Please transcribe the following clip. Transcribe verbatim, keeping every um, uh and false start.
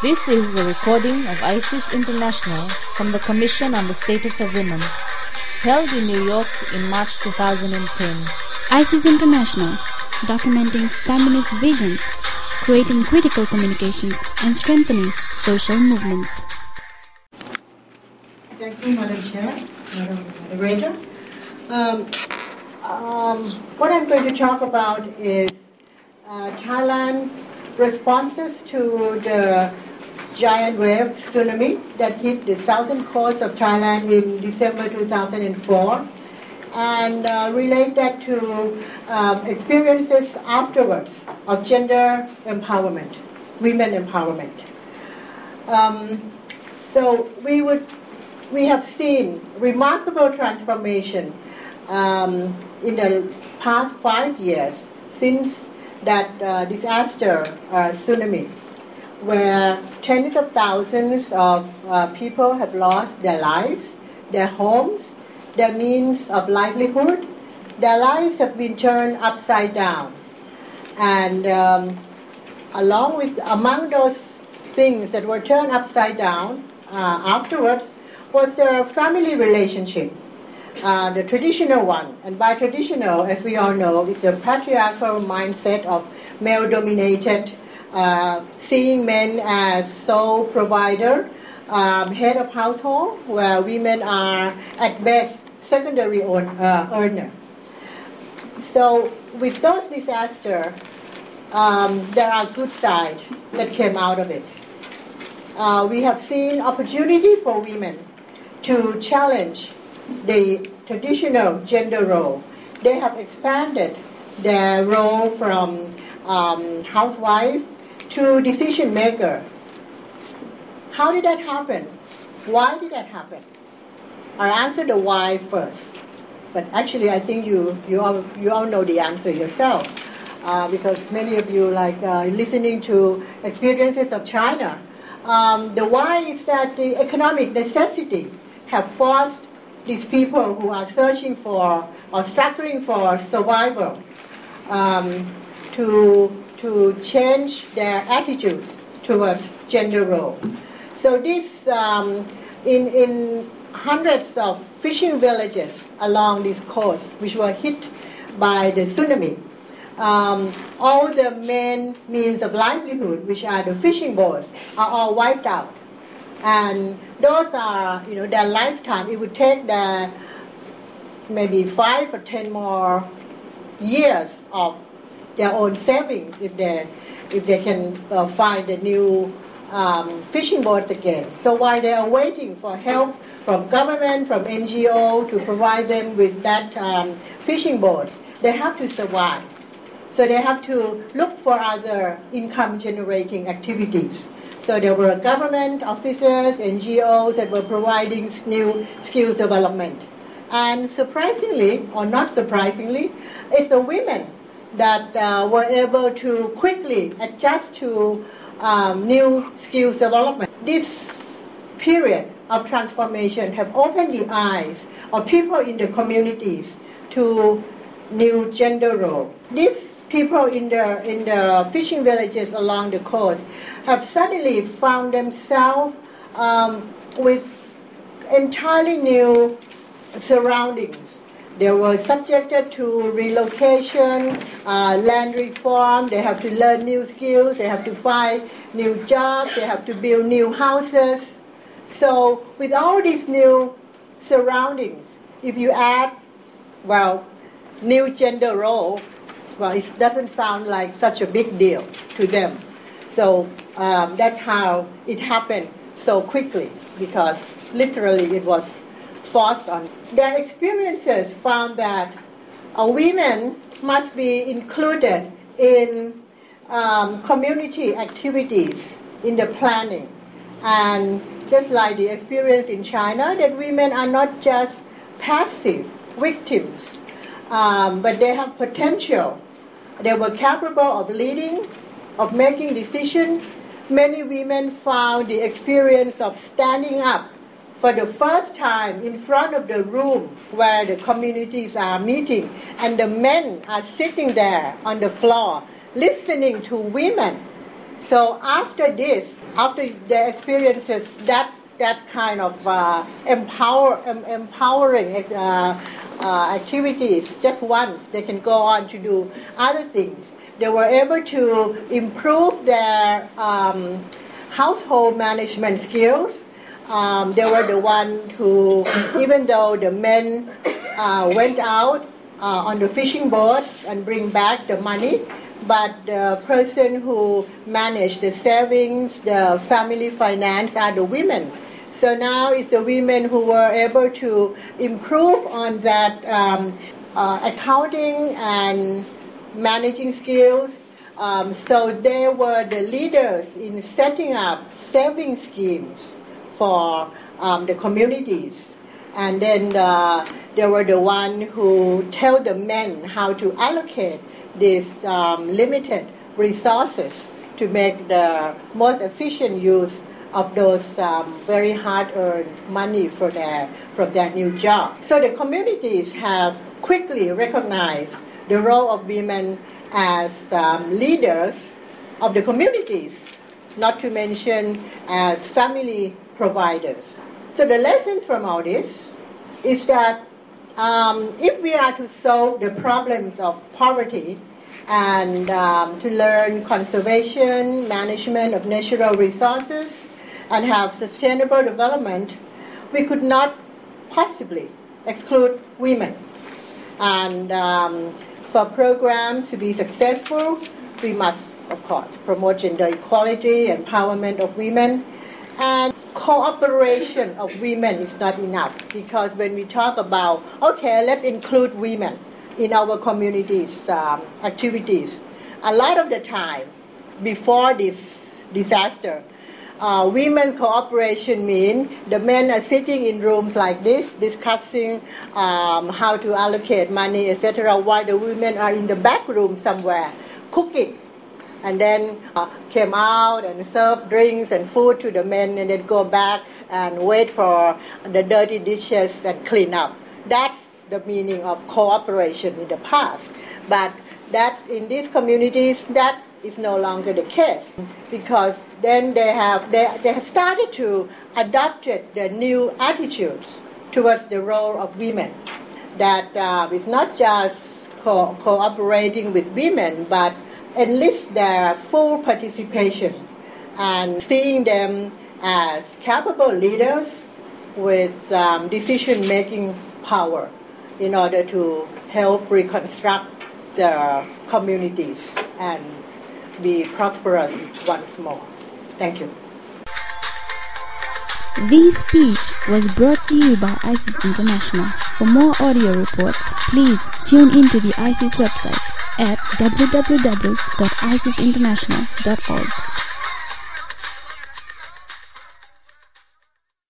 This is a recording of ISIS International from the Commission on the Status of Women, held in New York in March two thousand ten. ISIS International, documenting feminist visions, creating critical communications, and strengthening social movements. Thank you, Madam Chair, Madam Moderator. Um, um, what I'm going to talk about is uh, Thailand responses to the giant wave tsunami that hit the southern coast of Thailand in December two thousand four, and uh, relate that to um, experiences afterwards of gender empowerment, women empowerment. Um, so we would, we have seen remarkable transformation um, in the past five years since that uh, disaster uh, tsunami, where tens of thousands of uh, people have lost their lives, their homes, their means of livelihood. Their lives have been turned upside down. And um, along with, among those things that were turned upside down uh, afterwards was their family relationship, uh, the traditional one. And by traditional, as we all know, it's a patriarchal mindset of male-dominated, uh, seeing men as sole provider, um, head of household, where women are at best secondary own, uh, earner. So with those disasters, um, there are good sides that came out of it. Uh, we have seen opportunity for women to challenge the traditional gender role. They have expanded their role from um, housewife to decision maker. How did that happen? Why did that happen? I'll answer the why first. But actually, I think you, you, all, you all know the answer yourself. Uh, because many of you like uh, listening to experiences of China. Um, the why is that the economic necessity have forced these people who are searching for or struggling for survival um, to, to change their attitudes towards gender role. So this, um, in, in hundreds of fishing villages along this coast, which were hit by the tsunami, um, all the main means of livelihood, which are the fishing boats, are all wiped out. And those are, you know, their lifetime. It would take their maybe five or ten more years of their own savings if they, if they can uh, find a new um, fishing boats again. So while they are waiting for help from government, from N G O to provide them with that um, fishing boat, they have to survive. So they have to look for other income-generating activities. So there were government officers, N G Os that were providing new skills development. And surprisingly, or not surprisingly, it's the women that uh, were able to quickly adjust to um, new skills development. This period of transformation have opened the eyes of people in the communities to new gender role. These people in the in the fishing villages along the coast have suddenly found themselves um, with entirely new surroundings. They were subjected to relocation, uh, land reform. They have to learn new skills. They have to find new jobs. They have to build new houses. So with all these new surroundings, if you add, well, new gender role, well, it doesn't sound like such a big deal to them. So um, that's how it happened so quickly, because literally it was forced on. Their experiences found that uh, women must be included in um, community activities, in the planning. And just like the experience in China, that women are not just passive victims, um, but they have potential. They were capable of leading, of making decisions. Many women found the experience of standing up for the first time in front of the room where the communities are meeting, and the men are sitting there on the floor listening to women So after this, after the experiences, that that kind of uh, empower, em- empowering uh, uh, activities, just once, they can go on to do other things. They were able to improve their um, household management skills. Um, they were the one who, even though the men uh, went out uh, on the fishing boats and bring back the money, but the person who managed the savings, the family finance are the women. So now it's the women who were able to improve on that um, uh, accounting and managing skills. Um, so they were the leaders in setting up saving schemes for um, the communities. And then uh, they were the one who tell the men how to allocate these um, limited resources to make the most efficient use of those um, very hard-earned money for their, from their new job. So the communities have quickly recognized the role of women as um, leaders of the communities, not to mention as family providers. So the lessons from all this is that um, if we are to solve the problems of poverty and um, to learn conservation, management of natural resources, and have sustainable development, we could not possibly exclude women. And um, for programs to be successful, we must, of course, promote gender equality, empowerment of women, and cooperation of women is not enough, because when we talk about, okay, let's include women in our communities' um, activities, a lot of the time, before this disaster, Uh, women cooperation mean the men are sitting in rooms like this, discussing um, how to allocate money, et cetera, while the women are in the back room somewhere, cooking. And then uh, came out and serve drinks and food to the men, and then go back and wait for the dirty dishes and clean up. That's the meaning of cooperation in the past. But that in these communities, that is no longer the case, because then they have they, they have started to adopt the new attitudes towards the role of women, that uh, is not just co- cooperating with women, but enlist their full participation and seeing them as capable leaders with um, decision-making power in order to help reconstruct the communities and be prosperous once more. Thank you. This speech was brought to you by ISIS International. For more audio reports, please tune into the ISIS website at w w w dot isis international dot org.